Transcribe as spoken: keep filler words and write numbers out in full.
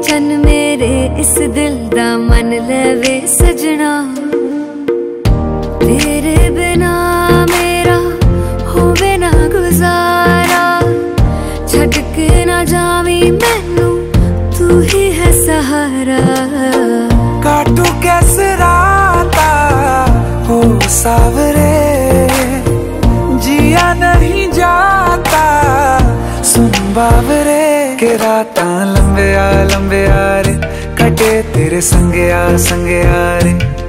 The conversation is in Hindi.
चन मेरे इस दिल दा मन लेवे सजना, तेरे बिना मेरा होवे ना गुजारा। छड़ के ना जावी मैनू तू ही है सहारा। काटू कैसे राता हो सावरे, जिया नहीं जाता सुन बावरे। के राता लंबे आ लंबे आ रे, कटे तेरे संगे आ संगे आ रे।